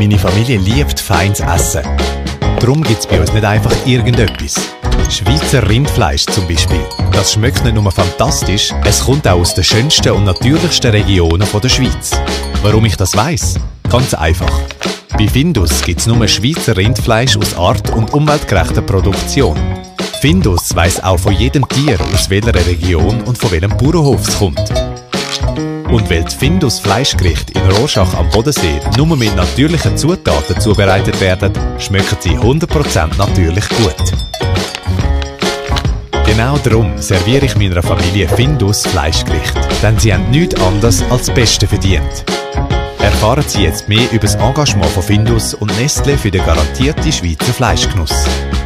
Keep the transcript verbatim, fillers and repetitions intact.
Meine Familie liebt feines Essen. Darum gibt es bei uns nicht einfach irgendetwas. Schweizer Rindfleisch zum Beispiel. Das schmeckt nicht nur fantastisch, es kommt auch aus den schönsten und natürlichsten Regionen der Schweiz. Warum ich das weiss? Ganz einfach. Bei Findus gibt es nur Schweizer Rindfleisch aus art- und umweltgerechter Produktion. Findus weiss auch von jedem Tier, aus welcher Region und von welchem Bauernhof es kommt. Und weil die Findus Fleischgerichte in Rorschach am Bodensee nur mit natürlichen Zutaten zubereitet werden, schmecken sie hundert Prozent natürlich gut. Genau darum serviere ich meiner Familie Findus Fleischgerichte, denn sie haben nichts anderes als das Beste verdient. Erfahren Sie jetzt mehr über das Engagement von Findus und Nestlé für den garantierten Schweizer Fleischgenuss.